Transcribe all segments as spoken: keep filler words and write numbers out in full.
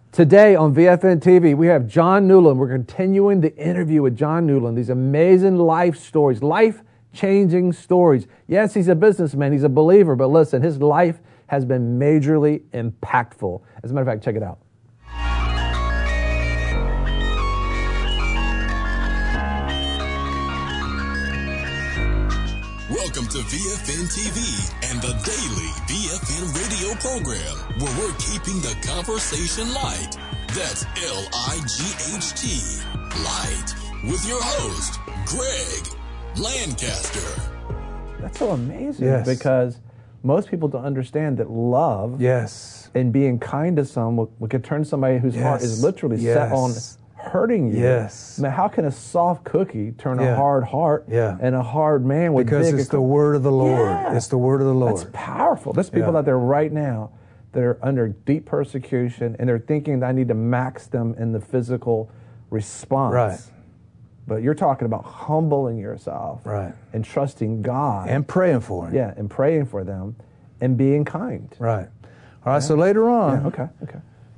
Today on V F N T V, we have John Newland. We're continuing the interview with John Newland, these amazing life stories, life-changing stories. Yes, he's a businessman, he's a believer, but listen, his life has been majorly impactful. As a matter of fact, check it out. Welcome to V F N T V and the daily V F N radio program, where we're keeping the conversation light. That's L I G H T, light, with your host, Greg Lancaster. That's so amazing, yes. because most people don't understand that love yes. and being kind to someone can turn somebody whose yes. heart is literally yes. set on hurting you. Yes. I mean, how can a soft cookie turn yeah. a hard heart yeah. and a hard man with because big... it's the word of the Lord. Yeah. It's the word of the Lord. That's powerful. There's people yeah. out there right now that are under deep persecution, and they're thinking that I need to max them in the physical response. Right. But you're talking about humbling yourself. Right. And trusting God. And praying for them. Yeah, and praying for them and being kind. Right. All right, yeah. so later on... Yeah, okay, okay.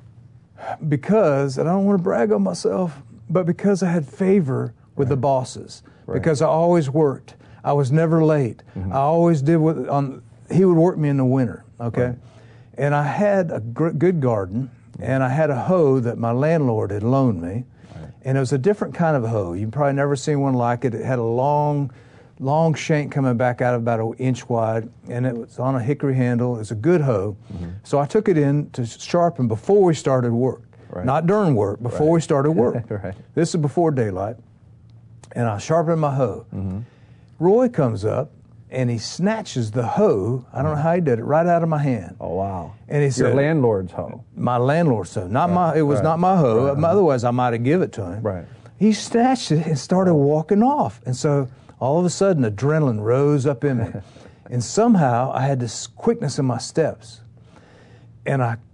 Because, and I don't want to brag on myself, but because I had favor with right. the bosses, right. because I always worked. I was never late. Mm-hmm. I always did what, on, he would work me in the winter, okay? Right. And I had a gr- good garden, and I had a hoe that my landlord had loaned me, right. and it was a different kind of a hoe. You've probably never seen one like it. It had a long, long shank coming back out of about an inch wide, and it was on a hickory handle. It was a good hoe. Mm-hmm. So I took it in to sharpen before we started work. Right. Not during work, before right. we started work. right. This is before daylight. And I sharpened my hoe. Mm-hmm. Roy comes up, and he snatches the hoe, I don't know how he did it, right out of my hand. Oh, wow. And he said, your landlord's hoe. My landlord's hoe. Not right. my, it was right. not my hoe. Right. Otherwise, I might have given it to him. Right. He snatched it and started walking off. And so all of a sudden, adrenaline rose up in me. And somehow, I had this quickness in my steps. And I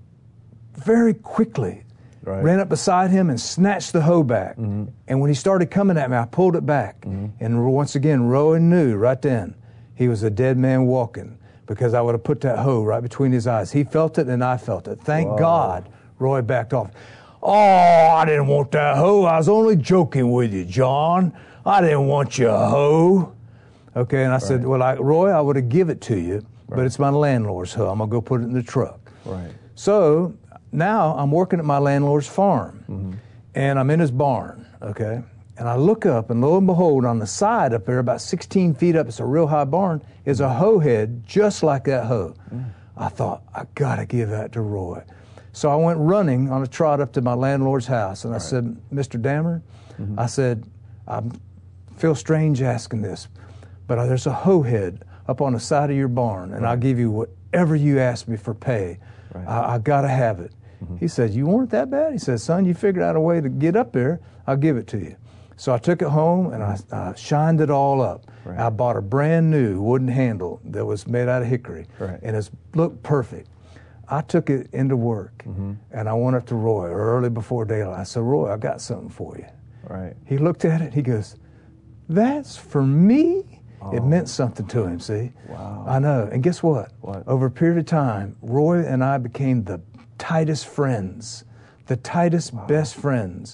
very quickly... Right. ran up beside him and snatched the hoe back. Mm-hmm. And when he started coming at me, I pulled it back. Mm-hmm. And once again, Roy knew right then he was a dead man walking, because I would have put that hoe right between his eyes. He felt it and I felt it. Thank Whoa. God Roy backed off. Oh, I didn't want that hoe. I was only joking with you, John. I didn't want your hoe. Okay, and I right. said, well, I, Roy, I would have given it to you, right. but it's my landlord's hoe. I'm going to go put it in the truck. Right. So... now I'm working at my landlord's farm, mm-hmm. and I'm in his barn, okay? And I look up, and lo and behold, on the side up there, about sixteen feet up, it's a real high barn, is a hoe head just like that hoe. Mm. I thought, I gotta give that to Roy. So I went running on a trot up to my landlord's house, and I right. said, Mister Dammer, mm-hmm. I said, I feel strange asking this, but there's a hoe head up on the side of your barn, and right. I'll give you whatever you ask me for pay. Right. I, I gotta have it. Mm-hmm. He said, you want it that bad? He said, son, you figured out a way to get up there, I'll give it to you. So I took it home and I, I shined it all up. Right. I bought a brand new wooden handle that was made out of hickory, right. and it looked perfect. I took it into work, mm-hmm. and I went up to Roy early before daylight. I said, Roy, I got something for you. Right. He looked at it, he goes, that's for me? Oh. It meant something to him, see? Wow. I know. And guess what? What? Over a period of time, Roy and I became the tightest friends, the tightest, wow. best friends.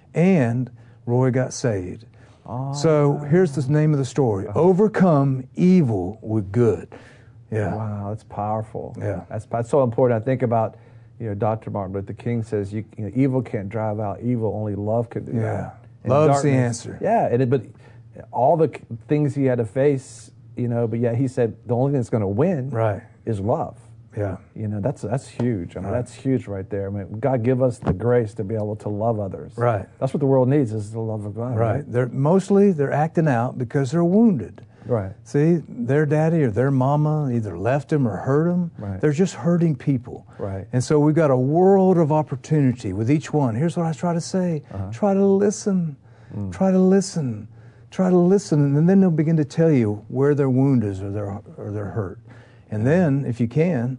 And Roy got saved. Oh. So here's the name of the story. Overcome evil with good. Yeah. Wow, that's powerful. Yeah. That's, that's so important. I think about, you know, Doctor Martin Luther King says, you, you know, evil can't drive out evil, only love can do yeah. that. And Love's darkness, the answer. Yeah, and it, but all the things he had to face, you know, but yet he said the only thing that's going to win right. is love. Yeah. You know, that's that's huge. I mean, right. that's huge right there. I mean, God give us the grace to be able to love others. Right. That's what the world needs, is the love of God. Right. right? They're mostly they're acting out because they're wounded. Right. See, their daddy or their mama either left them or hurt them. Right. They're just hurting people. Right. And so we've got a world of opportunity with each one. Here's what I try to say. Uh-huh. Try to listen. Mm. Try to listen. Try to listen, and then they'll begin to tell you where their wound is or their or their hurt. And then, if you can,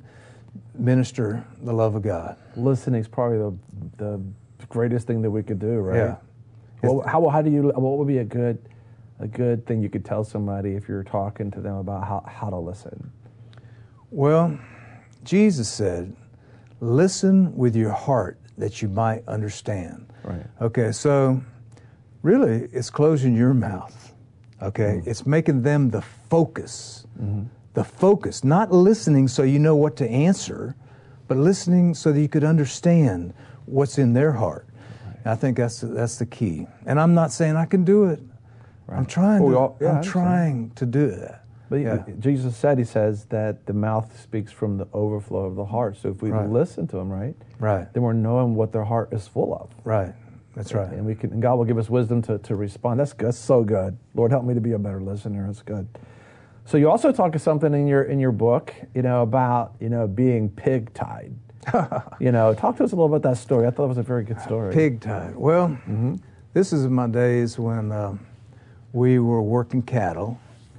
minister the love of God. Listening is probably the the greatest thing that we could do, right? Yeah. Well, how how do you? What would be a good a good thing you could tell somebody if you're talking to them about how, how to listen? Well, Jesus said, listen with your heart that you might understand. Right. Okay, so really it's closing your mouth. Okay, mm-hmm. It's making them the focus. Mm-hmm. The focus, not listening so you know what to answer, but listening so that you could understand what's in their heart. Right. I think that's that's the key. And I'm not saying I can do it. Right. I'm trying. To, all, yeah, I'm trying to do that. But yeah. Jesus said, he says that the mouth speaks from the overflow of the heart. So if we right. listen to him, right, right, then we're knowing what their heart is full of. Right. That's right. And we can. And God will give us wisdom to, to respond. That's that's so good. Lord, help me to be a better listener. That's good. So you also talk of something in your in your book, you know, about you know being pig-tied. You know, talk to us a little about that story. I thought it was a very good story. Pig-tied. Well, mm-hmm. this is my days when uh, we were working cattle,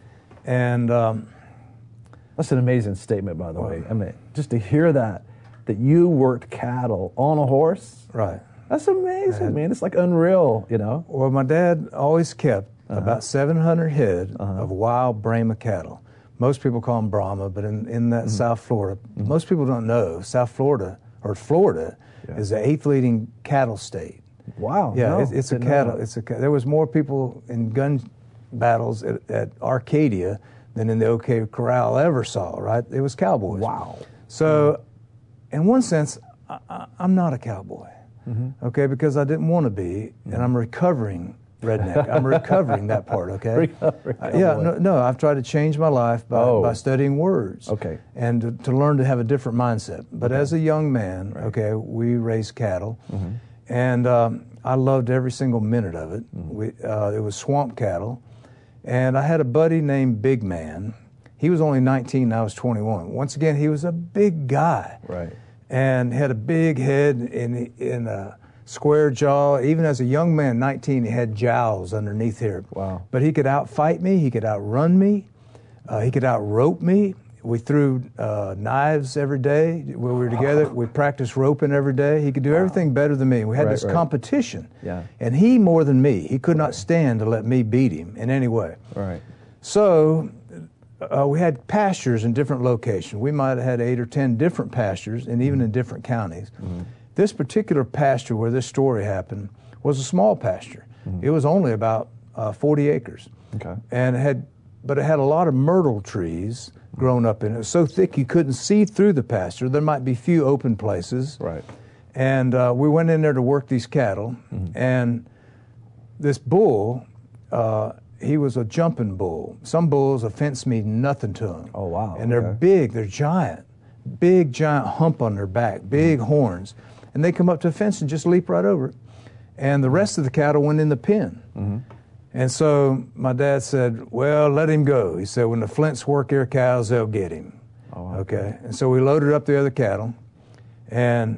and um, that's an amazing statement, by the well, way. I mean, just to hear that that you worked cattle on a horse, right? That's amazing, had, man. It's like unreal, you know. Well, my dad always kept uh-huh. about seven hundred head uh-huh. of wild Brahma cattle. Most people call them Brahma, but in, in that mm-hmm. South Florida, mm-hmm. most people don't know, South Florida, or Florida, yeah. is the eighth leading cattle state. Wow. Yeah, no, it's, it's a cattle. It's a. There was more people in gun battles at, at Arcadia than in the OK Corral I ever saw, right? It was cowboys. Wow. So, mm-hmm. in one sense, I, I, I'm not a cowboy, mm-hmm. okay, because I didn't want to be, mm-hmm. and I'm recovering redneck. I'm recovering that part, okay? Recovery, uh, yeah, no, no, I've tried to change my life by, oh. by studying words. Okay. And to, to learn to have a different mindset. But okay. as a young man, right. okay, we raised cattle, mm-hmm. and um, I loved every single minute of it. Mm-hmm. We, uh, it was swamp cattle. And I had a buddy named Big Man. He was only nineteen and I was twenty-one. Once again, he was a big guy. Right. And had a big head in, in a square jaw. Even as a young man, nineteen, he had jowls underneath here. Wow. But he could outfight me. He could outrun me. Uh, he could outrope me. We threw uh, knives every day when we were together. We practiced roping every day. He could do wow. everything better than me. We had right, this right. competition. Yeah. And he more than me. He could right. not stand to let me beat him in any way. Right. So uh, we had pastures in different locations. We might have had eight or ten different pastures, and even mm-hmm. in different counties. Mm-hmm. This particular pasture where this story happened was a small pasture. Mm-hmm. It was only about uh, forty acres. Okay. And it had, but it had a lot of myrtle trees grown up in it. It was so thick you couldn't see through the pasture. There might be few open places. Right. And uh, we went in there to work these cattle, mm-hmm. and this bull, uh, he was a jumping bull. Some bulls, a fence means nothing to them. Oh, wow. And they're okay. big, they're giant. Big, giant hump on their back, big mm-hmm. horns. And they come up to the fence and just leap right over it. And the rest of the cattle went in the pen. Mm-hmm. And so my dad said, well, let him go. He said, when the Flints work their cows, they'll get him. Oh, okay. okay. And so we loaded up the other cattle. And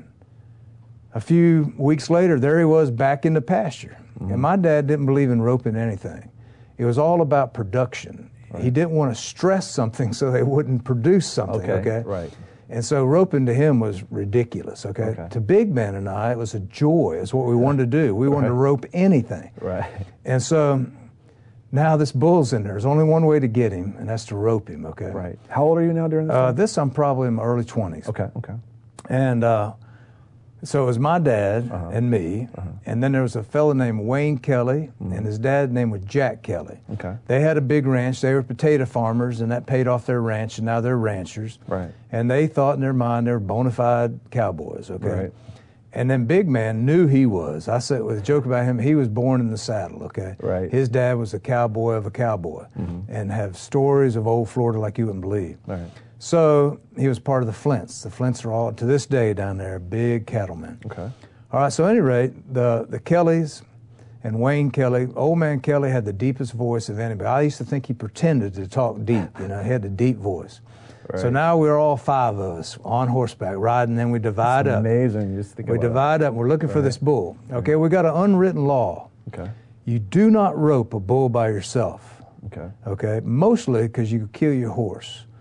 a few weeks later, there he was back in the pasture. Mm-hmm. And my dad didn't believe in roping anything. It was all about production. Right. He didn't want to stress something so they wouldn't produce something. Okay. okay? Right. And so roping to him was ridiculous, okay? okay? To Big Man and I, it was a joy. It's what we wanted to do. We wanted right. to rope anything. Right. And so now this bull's in there. There's only one way to get him, and that's to rope him, okay? Right. How old are you now during this uh, time? This, I'm probably in my early twenties. Okay, okay. And uh, so it was my dad uh-huh. and me, uh-huh. and then there was a fellow named Wayne Kelly, mm-hmm. and his dad's name was Jack Kelly. Okay. They had a big ranch. They were potato farmers, and that paid off their ranch, and now they're ranchers. Right. And they thought in their mind they were bona fide cowboys, okay? Right. And then Big Man knew he was. I said with a joke about him, he was born in the saddle, okay? Right. His dad was a cowboy of a cowboy, mm-hmm. and have stories of old Florida like you wouldn't believe. Right. So he was part of the Flints. The Flints are all, to this day down there, big cattlemen. Okay. All right, so at any rate, the, the Kellys and Wayne Kelly, old man Kelly had the deepest voice of anybody. I used to think he pretended to talk deep, you know, he had a deep voice. Right. So now we're all five of us on horseback riding, and we divide That's up. Amazing. Just think we about divide that. up, and we're looking right. for this bull. Okay, we got an unwritten law. Okay. You do not rope a bull by yourself. Okay. Okay, mostly because you could kill your horse.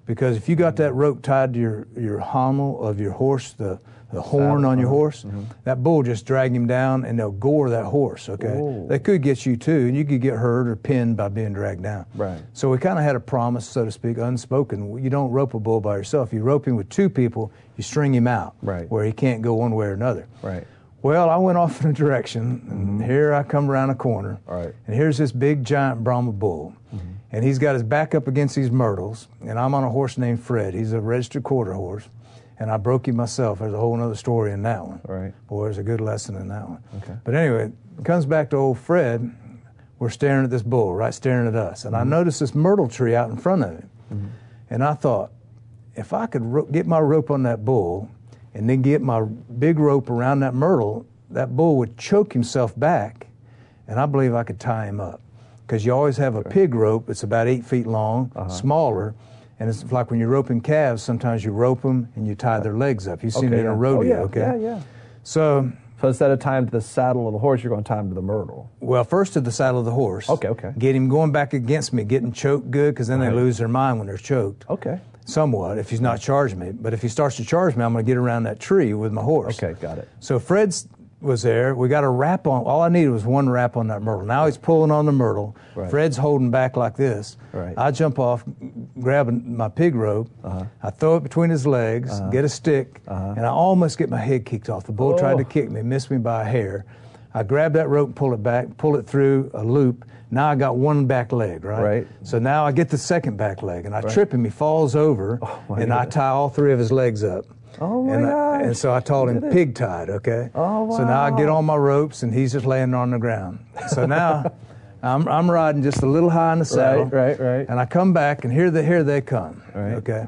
Because if you got that rope tied to your, your pommel of your horse, the, the horn on your horse, mm-hmm. that bull just drag him down and they'll gore that horse, okay? Ooh. They could get you too, and you could get hurt or pinned by being dragged down. Right. So we kind of had a promise, so to speak, unspoken. You don't rope a bull by yourself. You rope him with two people, you string him out, right. where he can't go one way or another. Right. Well, I went off in a direction, and mm-hmm. here I come around a corner, right. and here's this big, giant Brahma bull. Mm-hmm. And he's got his back up against these myrtles, and I'm on a horse named Fred. He's a registered quarter horse, and I broke him myself. There's a whole other story in that one. Right. Boy, there's a good lesson in that one. Okay. But anyway, it comes back to old Fred. We're staring at this bull, right, staring at us. And mm-hmm. I noticed this myrtle tree out in front of him. Mm-hmm. And I thought, if I could ro- get my rope on that bull and then get my big rope around that myrtle, that bull would choke himself back, and I believe I could tie him up. Because you always have a pig rope. It's about eight feet long, uh-huh. smaller, and it's like when you're roping calves, sometimes you rope them and you tie their legs up. You've seen okay, it in yeah. a rodeo, oh, yeah, okay? Yeah, yeah. So, so instead of tying to the saddle of the horse, you're going to tie him to the myrtle. Well, first to the saddle of the horse. Okay, okay. Get him going back against me, getting choked good, because then right. they lose their mind when they're choked. Okay. Somewhat, if he's not charging me. But if he starts to charge me, I'm going to get around that tree with my horse. Okay, got it. So Fred's was there. We got a wrap on. All I needed was one wrap on that myrtle. Now he's pulling on the myrtle. Right. Fred's holding back like this. Right. I jump off, grab my pig rope. Uh-huh. I throw it between his legs, uh-huh. get a stick, uh-huh. and I almost get my head kicked off. The bull oh. tried to kick me, missed me by a hair. I grab that rope and pull it back, pull it through a loop. Now I got one back leg, right? Right. So now I get the second back leg, and I right. trip him. He falls over, oh, and goodness. I tie all three of his legs up. Oh, my and, gosh. I, and so I taught him pig tied, okay? Oh, wow. So now I get on my ropes, and he's just laying on the ground. So now I'm, I'm riding just a little high in the saddle. Right, right, right. And I come back, and here they, here they come, right. okay?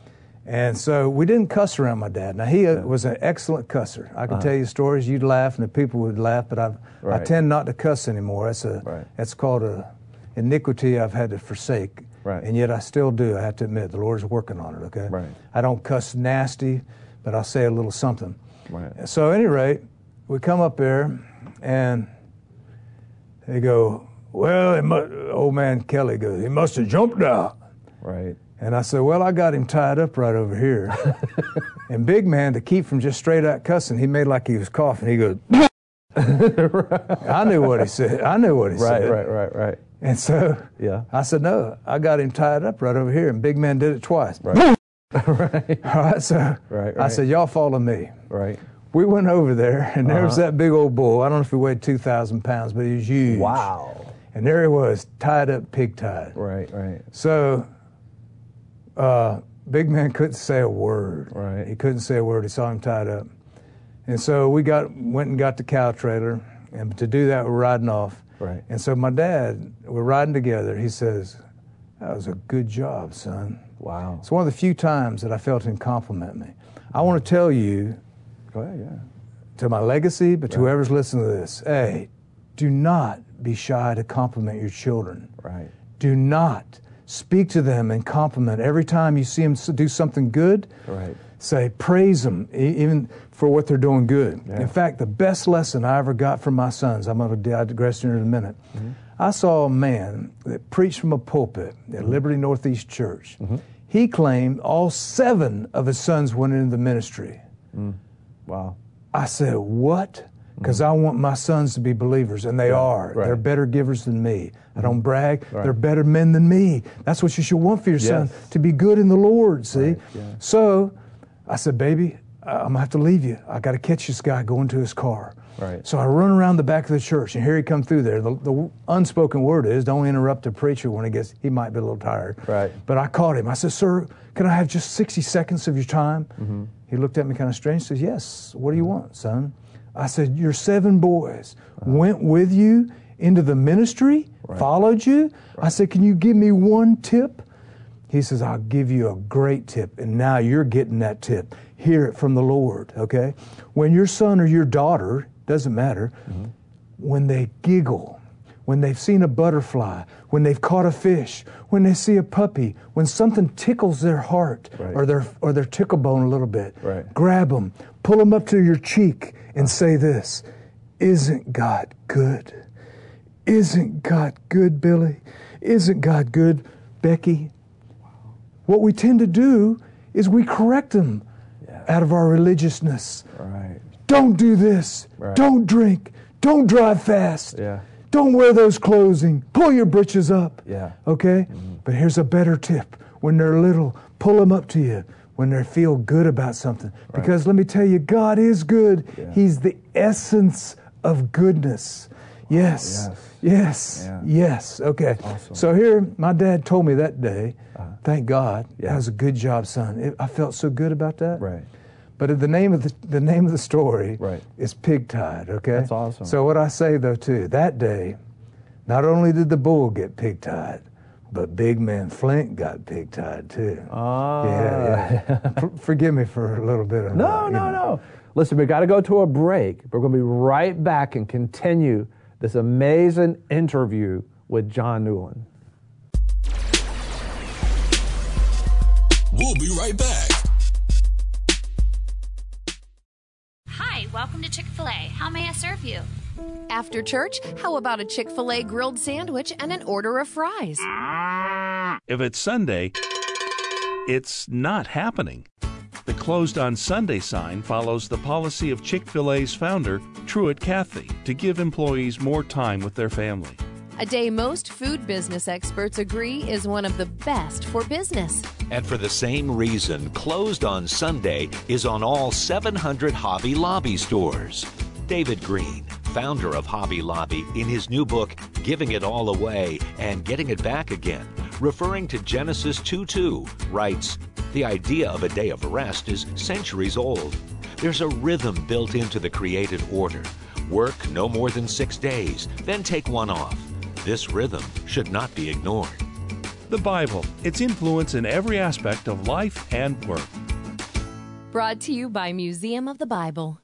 And so we didn't cuss around my dad. Now, he uh, was an excellent cusser. I could uh-huh. tell you stories, you'd laugh, and the people would laugh, but I've, right. I tend not to cuss anymore. That's, a, right. that's called a iniquity I've had to forsake. Right. And yet I still do, I have to admit. The Lord's working on it, okay? Right. I don't cuss nasty, but I'll say a little something. Right. So at any rate, we come up there, and they go, well, mu- old man Kelly goes, he must have jumped out. Right. And I said, well, I got him tied up right over here. And big man, to keep from just straight out cussing, he made like he was coughing. He goes, I knew what he said. I knew what he right, said. Right, right, right, right. And so yeah. I said, no, I got him tied up right over here. And big man did it twice. Right. right. All right, so right, right. I said, y'all follow me. Right. We went over there, and there uh-huh. was that big old bull. I don't know if he weighed two thousand pounds, but he was huge. Wow. And there he was, tied up, pig tied. Right, right. So uh, big man couldn't say a word. Right. He couldn't say a word. He saw him tied up. And so we got went and got the cow trailer, and to do that, we're riding off. Right. And so my dad, we're riding together. He says, that was a good job, son. Wow. It's one of the few times that I felt him compliment me. I want to tell you, go ahead, yeah, to my legacy, but to right. whoever's listening to this, hey, do not be shy to compliment your children. Right. Do not speak to them and compliment. Every time you see them do something good, right. say, praise them, even for what they're doing good. Yeah. In fact, the best lesson I ever got from my sons, I'm going to digress here in a minute. Mm-hmm. I saw a man that preached from a pulpit at mm-hmm. Liberty Northeast Church. Mm-hmm. He claimed all seven of his sons went into the ministry. Mm. Wow. I said, what? Because mm. I want my sons to be believers, and they yeah. are. Right. They're better givers than me. Mm. I don't brag. Right. They're better men than me. That's what you should want for your yes. son, to be good in the Lord, see? Right. Yeah. So I said, baby, I'm going to have to leave you. I got to catch this guy going to his car. Right. So I run around the back of the church, and here he come through there. The, the unspoken word is, don't interrupt the preacher when he gets, he might be a little tired. Right. But I caught him. I said, sir, can I have just sixty seconds of your time? Mm-hmm. He looked at me kind of strange, says, yes, what do you want, son? I said, your seven boys uh-huh. went with you into the ministry, right. followed you. Right. I said, can you give me one tip? He says, I'll give you a great tip, and now you're getting that tip. Hear it from the Lord, okay? When your son or your daughter, doesn't matter, mm-hmm. when they giggle, when they've seen a butterfly, when they've caught a fish, when they see a puppy, when something tickles their heart right. or their or their tickle bone a little bit, right. grab them, pull them up to your cheek, and say this, isn't God good? Isn't God good, Billy? Isn't God good, Becky? what we tend to do is we correct them Yeah. out of our religiousness. Right. Don't do this. Right. Don't drink. Don't drive fast. Yeah. Don't wear those clothing. Pull your britches up. Yeah. Okay? Mm-hmm. But here's a better tip. When they're little, pull them up to you when they feel good about something. Right. Because let me tell you, God is good. Yeah. He's the essence of goodness. Yes. Yes. Yes. Yeah. Yes. Okay. Awesome. So here, my dad told me that day, uh-huh. thank God, yeah. that was a good job, son. It, I felt so good about that. Right. But the name of the the name of the story right. is pig-tied, okay? That's awesome. So what I say, though, too, that day, not only did the bull get pig-tied, but Big Man Flint got pig-tied, too. Ah. Yeah, yeah. Forgive me for a little bit of No, that, no, you know. no. Listen, we've got to go to a break. We're going to be right back and continue this amazing interview with John Newland. We'll be right back. Hi, welcome to Chick-fil-A. How may I serve you? After church, how about a Chick-fil-A grilled sandwich and an order of fries? If it's Sunday, it's not happening. The Closed on Sunday sign follows the policy of Chick-fil-A's founder, Truett Cathy, to give employees more time with their family. A day most food business experts agree is one of the best for business. And for the same reason, Closed on Sunday is on all seven hundred Hobby Lobby stores. David Green, founder of Hobby Lobby, in his new book, Giving It All Away and Getting It Back Again, referring to Genesis two two, writes, "The idea of a day of rest is centuries old. There's a rhythm built into the created order. Work no more than six days, then take one off. This rhythm should not be ignored." The Bible, its influence in every aspect of life and work. Brought to you by Museum of the Bible.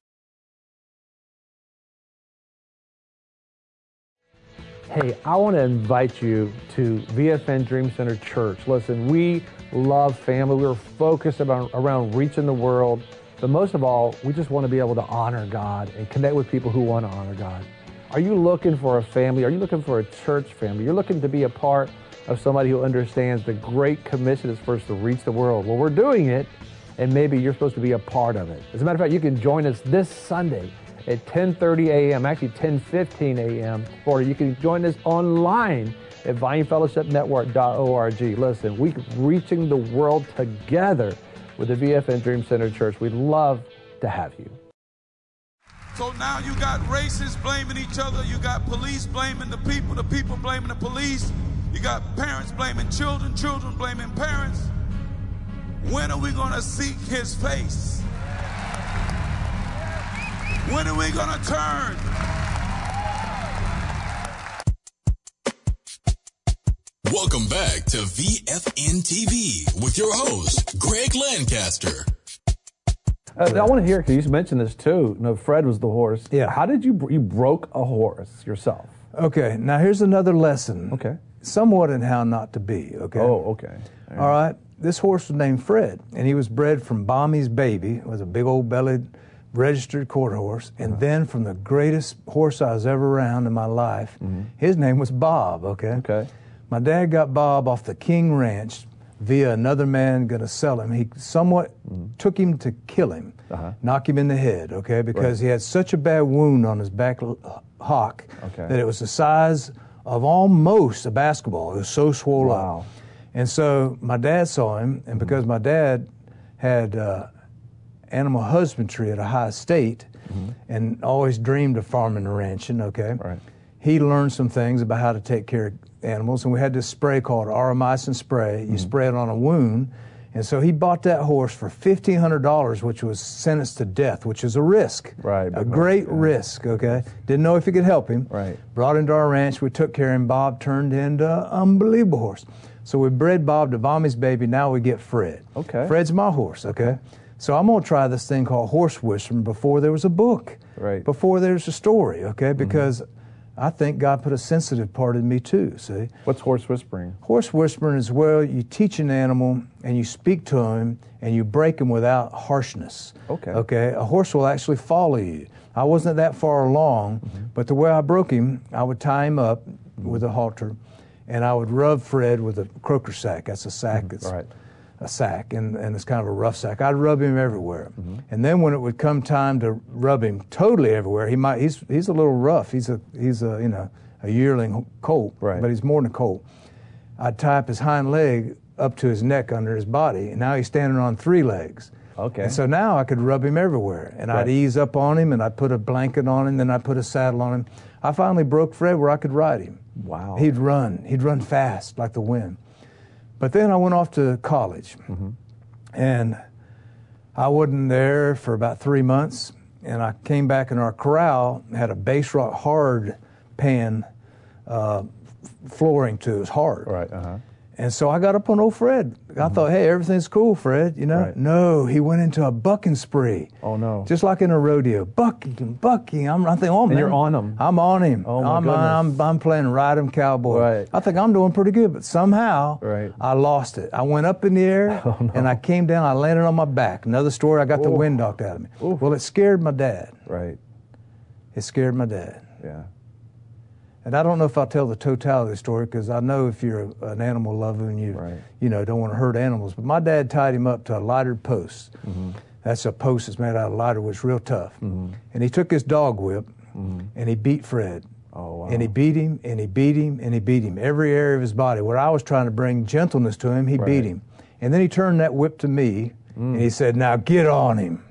Hey, I want to invite you to V F N Dream Center Church. Listen, we love family. We're focused about, around reaching the world. But most of all, we just want to be able to honor God and connect with people who want to honor God. Are you looking for a family? Are you looking for a church family? You're looking to be a part of somebody who understands the Great Commission is for us to reach the world. Well, we're doing it, and maybe you're supposed to be a part of it. As a matter of fact, you can join us this Sunday at ten thirty a.m., actually ten fifteen a.m., or you can join us online at vine fellowship network dot org. Listen, we're reaching the world together with the V F N Dream Center Church. We'd love to have you. So now you got racists blaming each other. You got police blaming the people, the people blaming the police. You got parents blaming children, children blaming parents. When are we going to seek his face? When are we going to turn? Welcome back to V F N T V with your host, Greg Lancaster. Uh, I want to hear, because you mentioned this too. No, Fred was the horse. Yeah. How did you, you broke a horse yourself? Okay, now here's another lesson. Okay. Somewhat in how not to be, okay? Oh, okay. All right. All right. This horse was named Fred, and he was bred from Bommy's Baby. It was a big old bellied registered quarter horse. And uh-huh. then from the greatest horse I was ever around in my life, mm-hmm. his name was Bob, okay? Okay. My dad got Bob off the King Ranch via another man going to sell him. He somewhat mm-hmm. took him to kill him, uh-huh. knock him in the head, okay? Because right. he had such a bad wound on his back hock okay. that it was the size of almost a basketball. It was so swollen wow. up. And so my dad saw him, and because my dad had uh, animal husbandry at a high estate mm-hmm. and always dreamed of farming and ranching, okay, right. he learned some things about how to take care of animals, and we had this spray called Automycin spray. You mm-hmm. spray it on a wound, and so he bought that horse for fifteen hundred dollars, which was sentenced to death, which is a risk, right? A great yeah. risk, okay? Didn't know if he could help him. Right. Brought him to our ranch. We took care of him. Bob turned into an unbelievable horse. So we bred Bob to Bommy's Baby. Now we get Fred. Okay. Fred's my horse, okay? So I'm going to try this thing called horse whispering before there was a book. Right. Before there's a story, okay? Because mm-hmm. I think God put a sensitive part in me too, see? What's horse whispering? Horse whispering is where you teach an animal and you speak to him and you break him without harshness. Okay. Okay? A horse will actually follow you. I wasn't that far along, mm-hmm. but the way I broke him, I would tie him up mm-hmm. with a halter, and I would rub Fred with a croaker sack. That's a sack that's right. a sack, and, and it's kind of a rough sack. I'd rub him everywhere. Mm-hmm. And then when it would come time to rub him totally everywhere, he might he's he's a little rough. He's a he's a you know a yearling colt, right. but he's more than a colt. I'd tie up his hind leg up to his neck under his body, and now he's standing on three legs. Okay. And so now I could rub him everywhere, and right. I'd ease up on him, and I'd put a blanket on him, then I'd put a saddle on him. I finally broke Fred where I could ride him. Wow. He'd run. He'd run fast like the wind. But then I went off to college, mm-hmm. and I wasn't there for about three months, and I came back in our corral, had a base rock hard pan uh, flooring to it. It was hard. Right, uh-huh. And so I got up on old Fred. I mm-hmm. thought, hey, everything's cool, Fred, you know? Right. No, he went into a bucking spree. Oh, no. Just like in a rodeo. Bucking, bucking. I'm, I'm thinking, oh, man. And you're on him. I'm on him. Oh, my I'm, goodness. I'm, I'm playing ride 'em cowboy. Right. I think I'm doing pretty good, but somehow right. I lost it. I went up in the air, oh, no. and I came down. I landed on my back. Another story, I got Ooh. the wind knocked out of me. Ooh. Well, it scared my dad. Right. It scared my dad. Yeah. And I don't know if I'll tell the totality of the story, because I know if you're an animal lover and you right. you know don't want to hurt animals. But my dad tied him up to a lighter post. Mm-hmm. That's a post that's made out of lighter, which is real tough. Mm-hmm. And he took his dog whip mm-hmm. and he beat Fred. Oh, wow. And he beat him and he beat him and he beat him. Every area of his body. Where I was trying to bring gentleness to him, he right. beat him. And then he turned that whip to me mm. and he said, "Now get on him."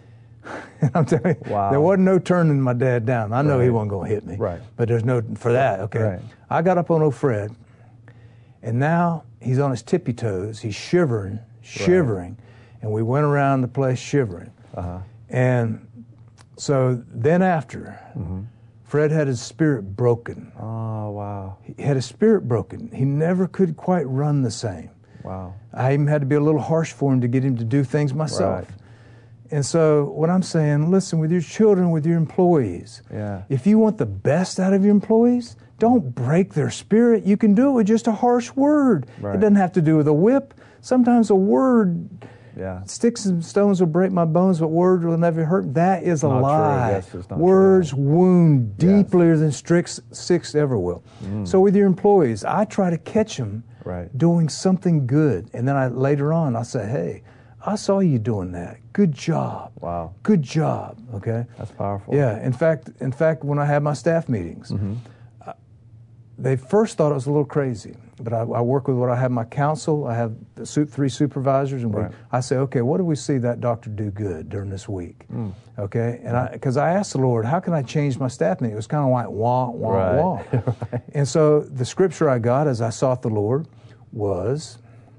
And I'm telling you, wow. there wasn't no turning my dad down. I know right. he wasn't going to hit me. Right. But there's no, for that, okay. Right. I got up on old Fred, and now he's on his tippy toes. He's shivering, shivering. Right. And we went around the place shivering. Uh-huh. And so then after, mm-hmm. Fred had his spirit broken. Oh, wow. He had his spirit broken. He never could quite run the same. Wow. I even had to be a little harsh for him to get him to do things myself. Right. And so what I'm saying, listen, with your children, with your employees, yeah. if you want the best out of your employees, don't break their spirit. You can do it with just a harsh word. Right. It doesn't have to do with a whip. Sometimes a word, yeah. sticks and stones will break my bones, but words will never hurt. That is a not lie. True. Yes, it's not Words true. wound Yes. deeper than sticks, sticks ever will. Mm. So with your employees, I try to catch them right. doing something good. And then I later on, I say, hey, I saw you doing that. Good job. Wow. Good job. Okay. That's powerful. Yeah. In fact, in fact, when I had my staff meetings, mm-hmm. uh, they first thought it was a little crazy. But I, I work with what I have my council. I have the su- three supervisors, and right. we, I say, okay, what do we see that doctor do good during this week? Mm. Okay. And I, because I asked the Lord, how can I change my staff meeting? It was kind of like wah wah right. wah. right. And so the scripture I got as I sought the Lord was,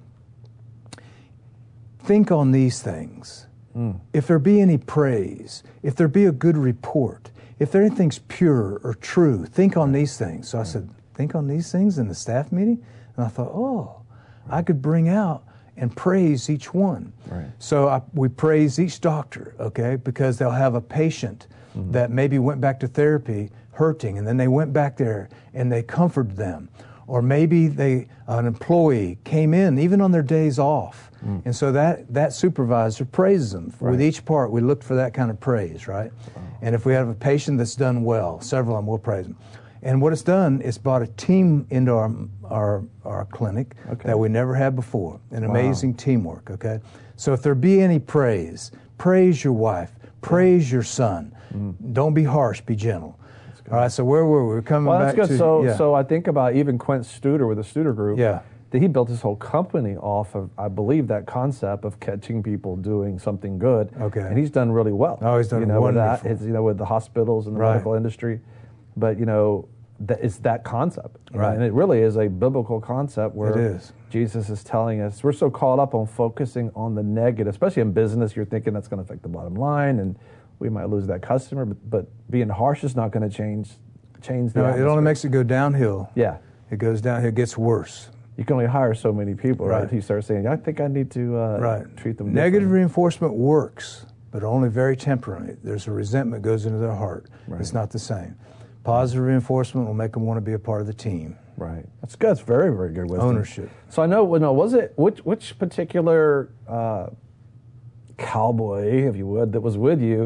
think on these things. Mm. If there be any praise, if there be a good report, if there anything's pure or true, think on these things. So I said, think on these things in the staff meeting? And I thought, oh, right. I could bring out and praise each one. Right. So I, we praise each doctor, okay, because they'll have a patient mm-hmm. that maybe went back to therapy hurting, and then they went back there and they comforted them. Or maybe they an employee came in, even on their days off. Mm. And so that, that supervisor praises them. Right. With each part, we look for that kind of praise, right? Wow. And if we have a patient that's done well, several of them will praise them. And what it's done is brought a team into our our, our clinic okay. that we never had before. An wow. amazing teamwork, okay? So if there be any praise, praise your wife, praise your son. Mm. Don't be harsh, be gentle. All right, so where were we? We're coming well, back that's good. to... So, yeah. so I think about even Quint Studer with the Studer Group. Yeah. That he built his whole company off of, I believe, that concept of catching people doing something good. Okay. And he's done really well. Oh, he's done you know, wonderful. With that, it's, you know, with the hospitals and the right. medical industry. But, you know, that, it's that concept. Right. And it really is a biblical concept where it is. Jesus is telling us, we're so caught up on focusing on the negative, especially in business, you're thinking that's going to affect the bottom line and we might lose that customer, but, but being harsh is not going to change change the No, atmosphere. it only makes it go downhill. Yeah. It goes downhill, it gets worse. You can only hire so many people, right? Right. You start saying, I think I need to uh, right. treat them Negative different. reinforcement works, but only very temporarily. There's a resentment goes into their heart. Right. It's not the same. Positive reinforcement will make them want to be a part of the team. Right. That's good. That's very, very good wisdom. Ownership. So I know, well, no, was it, which, which particular uh, cowboy, if you would, that was with you,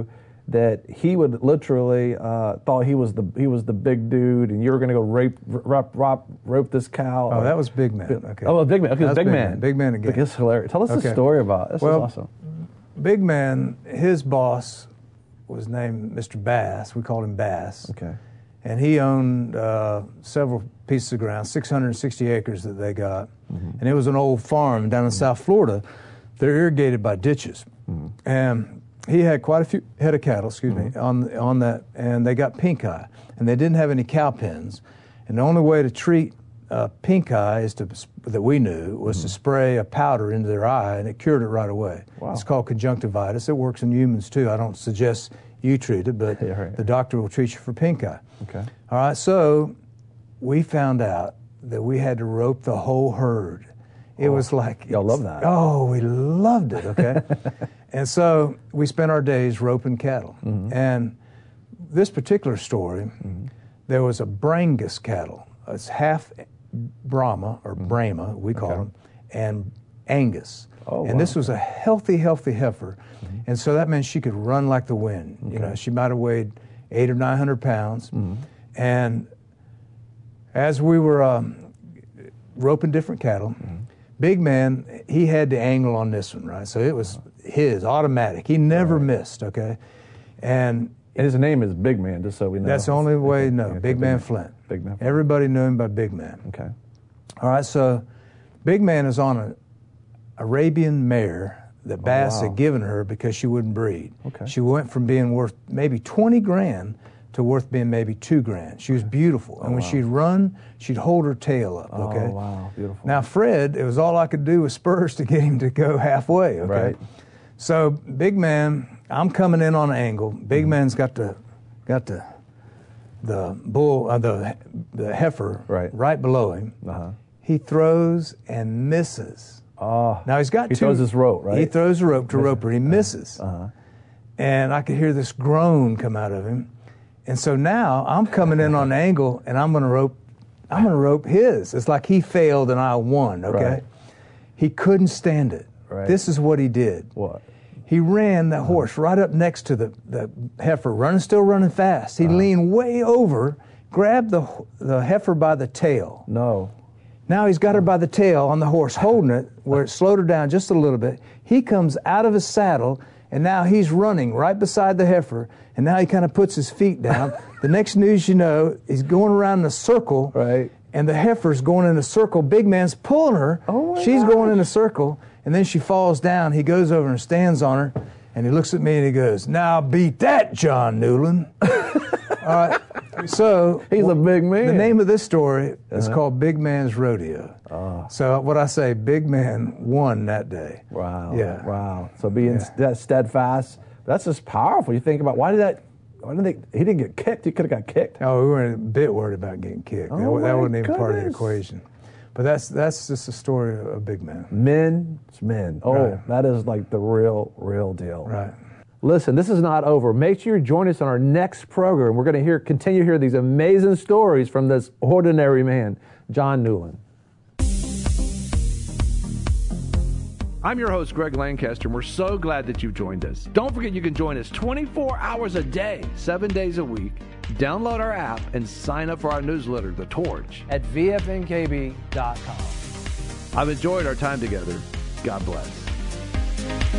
that he would literally uh, thought he was the he was the big dude, and you were going to go rape, rope, rope, rope this cow. Oh, or, that was Big Man. Okay. Oh, Big Man. Okay, That was big, Big man. Man. Big Man again. It's hilarious. Tell us Okay. the story about it. This Well, is awesome. Big Man, his boss was named Mister Bass. We called him Bass. Okay. And he owned uh, several pieces of ground, six hundred sixty acres that they got. Mm-hmm. And it was an old farm down in mm-hmm. South Florida. They're irrigated by ditches. Mm-hmm. And he had quite a few head of cattle, excuse mm-hmm. me, on on that, and they got pink eye. And they didn't have any cow pens. And the only way to treat uh, pink eye is to, that we knew was mm-hmm. to spray a powder into their eye, and it cured it right away. Wow. It's called conjunctivitis. It works in humans too. I don't suggest you treat it, but yeah, right. the doctor will treat you for pink eye. Okay. All right, so we found out that we had to rope the whole herd. It oh, was like... Y'all love that. Oh, we loved it, okay? And so we spent our days roping cattle. Mm-hmm. And this particular story, mm-hmm. there was a Brangus cattle. It's half Brahma, or Brahma, we call okay. them, and Angus. Oh, and wow. this was a healthy, healthy heifer. Mm-hmm. And so that meant she could run like the wind. Okay. You know, she might have weighed eight or nine hundred pounds. Mm-hmm. And as we were um, roping different cattle, mm-hmm. Big Man, he had the angle on this one, right? So it was his, automatic. He never right. missed, okay? And, and his name is Big Man, just so we know. That's the only way to know. Okay. Big, Big Man, Man Flint. Big Man Flint. Everybody knew him by Big Man. Okay. All right, so Big Man is on an Arabian mare that Bass oh, wow. had given her because she wouldn't breed. Okay. She went from being worth maybe twenty grand to worth being maybe two grand. She was beautiful. Oh, and when wow. she'd run, she'd hold her tail up, okay? Oh, wow, beautiful. Now, Fred, it was all I could do with spurs to get him to go halfway, okay? Right. So, Big Man, I'm coming in on an angle. Big mm-hmm. Man's got the got the the bull, uh, the the heifer right, right below him. Uh-huh. He throws and misses. Oh, now he's got he two. throws his rope, right? He throws the rope to rope her. He misses. Uh-huh. And I could hear this groan come out of him. And so now I'm coming in on an angle, and I'm going to rope. I'm going to rope his. It's like he failed and I won. Okay. Right. He couldn't stand it. Right. This is what he did. What? He ran the horse right up next to the, the heifer, running, still running fast. He uh-huh. leaned way over, grabbed the the heifer by the tail. No. Now he's got her by the tail on the horse, holding it where it slowed her down just a little bit. He comes out of his saddle, and now he's running right beside the heifer, and now he kind of puts his feet down. The next news you know, he's going around in a circle, right, and the heifer's going in a circle. Big Man's pulling her. Oh my She's gosh. going in a circle, and then she falls down. He goes over and stands on her, and he looks at me and he goes, "Now beat that, John Newland." All right. So he's a big man. The name of this story is uh-huh. called Big Man's Rodeo. Oh. So what I say, Big Man won that day. Wow. Yeah. Wow. So being Yeah. st- steadfast, that's just powerful. You think about why did that? Why didn't they? He didn't get kicked. He could have got kicked. Oh, we weren't a bit worried about getting kicked. Oh, that, that my wasn't even part of the goodness. equation. But that's that's just a story of Big Man. Men, it's men. Oh, Right. that is like the real, real deal. Right. Listen, this is not over. Make sure you join us on our next program. We're going to hear, continue to hear these amazing stories from this ordinary man, John Newland. I'm your host, Greg Lancaster, and we're so glad that you've joined us. Don't forget you can join us twenty-four hours a day, seven days a week. Download our app and sign up for our newsletter, The Torch, at V F N K B dot com. I've enjoyed our time together. God bless.